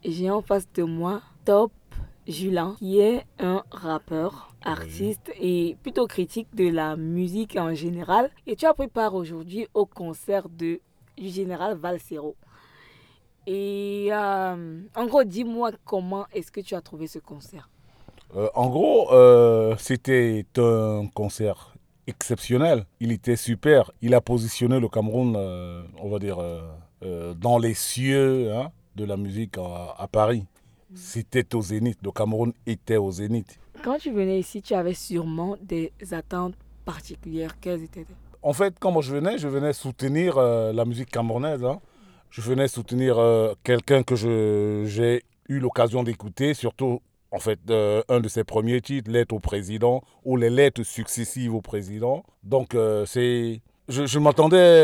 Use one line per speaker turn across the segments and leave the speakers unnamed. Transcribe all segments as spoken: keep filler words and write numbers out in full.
J'ai en face de moi Top Julien, qui est un rappeur,
Oui.
artiste et plutôt critique de la musique en général. Et tu as pris part aujourd'hui au concert de, du général Valsero. Et euh, en gros, dis-moi comment est-ce que tu as trouvé ce concert.
Euh, en gros, euh, c'était un concert exceptionnel. Il était super. Il a positionné le Cameroun, euh, on va dire, euh, euh, dans les cieux hein, de la musique à, à Paris. C'était au Zénith. Le Cameroun était au Zénith.
Quand tu venais ici, tu avais sûrement des attentes particulières. Quelles étaient-elles?
En fait, quand moi je venais, je venais soutenir euh, la musique camerounaise. Hein. Je venais soutenir euh, quelqu'un que je- j'ai eu l'occasion d'écouter, surtout en fait euh, un de ses premiers titres, Lettre au président, ou les lettres successives au président. Donc euh, c'est, je, je m'attendais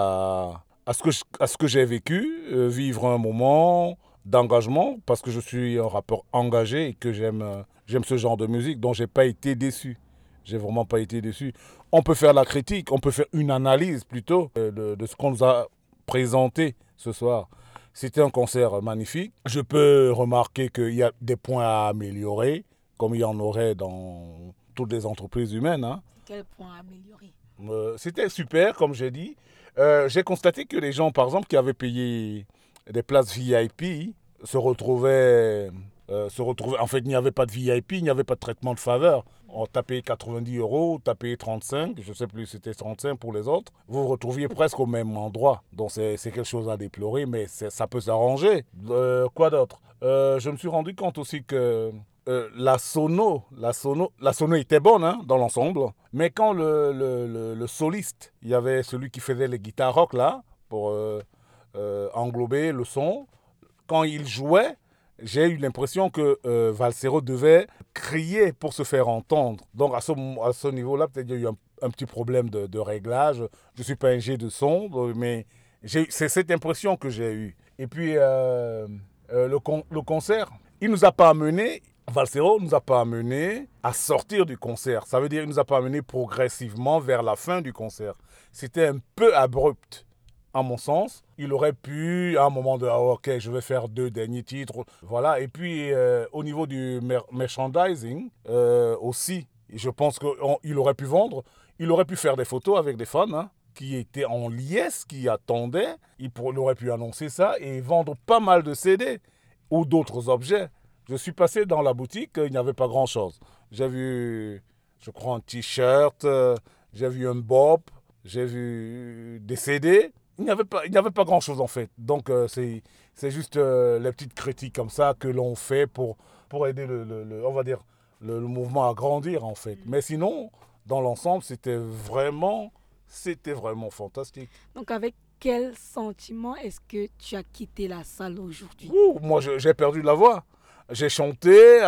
à, à ce que je- à ce que j'ai vécu, euh, vivre un moment d'engagement, parce que je suis un rappeur engagé et que j'aime euh, j'aime ce genre de musique, dont j'ai pas été déçu. J'ai vraiment pas été déçu. On peut faire la critique, on peut faire une analyse plutôt euh, de, de ce qu'on nous a présenté ce soir. C'était un concert magnifique. Je peux remarquer qu'il y a des points à améliorer, comme il y en aurait dans toutes les entreprises humaines. Hein.
C'est quel point à améliorer?
Euh, C'était super, comme j'ai dit. Euh, j'ai constaté que les gens, par exemple, qui avaient payé des places V I P, se retrouvaient, euh, se retrouvaient. En fait, il n'y avait pas de V I P, il n'y avait pas de traitement de faveur. On t'a payé quatre-vingt-dix euros, t'as payé trente-cinq, je ne sais plus, c'était trente-cinq pour les autres. Vous vous retrouviez presque au même endroit. Donc c'est c'est quelque chose à déplorer, mais c'est- ça peut s'arranger. Euh, quoi d'autre Euh, Je me suis rendu compte aussi que euh, la sono, la sono, la sono était bonne hein, dans l'ensemble. Mais quand le, le, le, le soliste, il y avait celui qui faisait les guitares rock là, pour euh, euh, englober le son, quand il jouait, j'ai eu l'impression que euh, Valsero devait crier pour se faire entendre. Donc à ce, à ce niveau-là, peut-être qu'il y a eu un, un petit problème de, de réglage. Je ne suis pas un jet de son, mais c'est cette impression que j'ai eue. Et puis euh, euh, le, con, le concert, il ne nous a pas amené, Valsero ne nous a pas amené à sortir du concert. Ça veut dire qu'il ne nous a pas amené progressivement vers la fin du concert. C'était un peu abrupt à mon sens. Il aurait pu, à un moment de, ah, ok, je vais faire deux derniers titres. Voilà. Et puis, euh, au niveau du mer- merchandising, euh, aussi, je pense qu'il aurait pu vendre, il aurait pu faire des photos avec des fans hein, qui étaient en liesse, qui attendaient. Il, pour, il aurait pu annoncer ça et vendre pas mal de C D ou d'autres objets. Je suis passé dans la boutique, il n'y avait pas grand-chose. J'ai vu, je crois, un t-shirt, euh, j'ai vu un bob, j'ai vu des C D. Il n'y avait pas, il n'y avait pas grand-chose en fait. Donc euh, c'est, c'est juste euh, les petites critiques comme ça que l'on fait pour, pour aider le, le- le- on va dire, le, le mouvement à grandir en fait. Mais sinon, dans l'ensemble, c'était vraiment, c'était vraiment fantastique.
Donc, avec quel sentiment est-ce que tu as quitté la salle aujourd'hui?
Ouh, moi, je- j'ai perdu la voix. J'ai chanté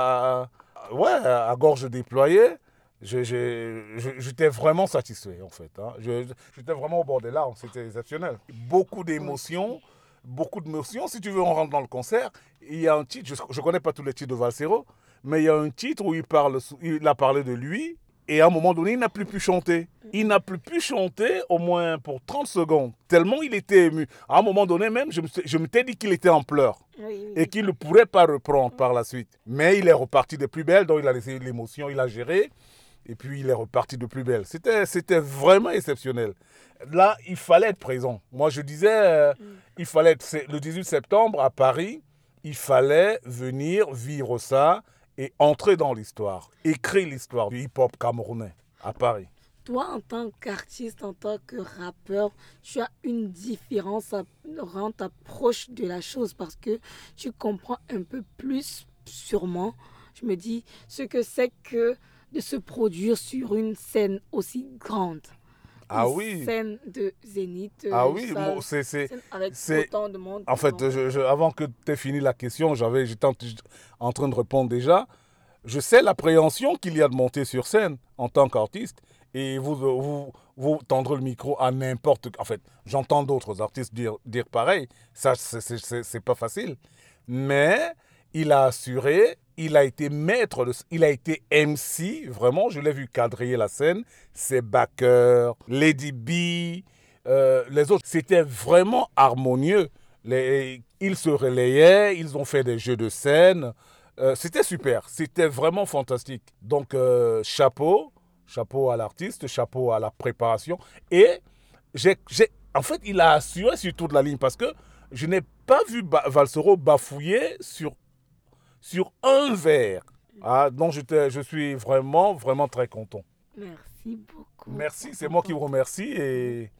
à, à- ouais, à gorge déployée. Je- j'ai- je- J'étais vraiment satisfait, en fait. Hein. Je- J'étais vraiment au bord des larmes. C'était exceptionnel. Beaucoup
Ok.
d'émotions. Beaucoup d'émotions. Si tu veux, on rentre dans le concert. Il y a un titre, je ne connais pas tous les titres de Valsero, mais il y a un titre où il, parle, il a parlé de lui. Et à un moment donné, il n'a plus pu chanter. Il n'a plus pu chanter au moins pour trente secondes. Tellement il était ému. À un moment donné même, je me suis- je m'étais dit qu'il était en pleurs
Oui, oui,
et
oui.
qu'il ne pourrait pas reprendre par la suite. Mais il est reparti de plus belle, donc il a laissé l'émotion, il a géré, et puis il est reparti de plus belle. C'était, c'était vraiment exceptionnel. Là, il fallait être présent. Moi, je disais, euh,
Mm.
il fallait être, c'est le dix-huit septembre à Paris, il fallait venir vivre ça et entrer dans l'histoire, écrire l'histoire du hip-hop camerounais à Paris.
Toi, en tant qu'artiste, en tant que rappeur, tu as une différence à rendre approche de la chose parce que tu comprends un peu plus, sûrement, je me dis, ce que c'est que de se produire sur une scène aussi grande. Une
Ah oui,
scène de zénith,
ah
une
oui, moi,
salle,
c'est, c'est,
scène avec
c'est,
autant de monde.
en fait,
Donc,
je- je- avant que tu aies fini la question, j'avais, j'étais en, en train de répondre déjà. Je sais l'appréhension qu'il y a de monter sur scène en tant qu'artiste et vous, vous, vous tendre le micro à n'importe... En fait, j'entends d'autres artistes dire, dire pareil. Ça, c'est c'est- c'est- c'est pas facile. Mais il a assuré, il a été maître, de, il a été M C, vraiment, je l'ai vu quadriller la scène. Ses backers, Lady B, euh, les autres, c'était vraiment harmonieux. Les, ils se relayaient, ils ont fait des jeux de scène. Euh, c'était super, c'était vraiment fantastique. Donc, euh, chapeau, chapeau à l'artiste, chapeau à la préparation. Et j'ai, j'ai, en fait, il a assuré sur toute la ligne parce que je n'ai pas vu ba- Valsero bafouiller sur, sur un verre. Ah, donc, j'étais- je suis vraiment, vraiment très content.
Merci beaucoup.
Merci, c'est moi qui vous remercie et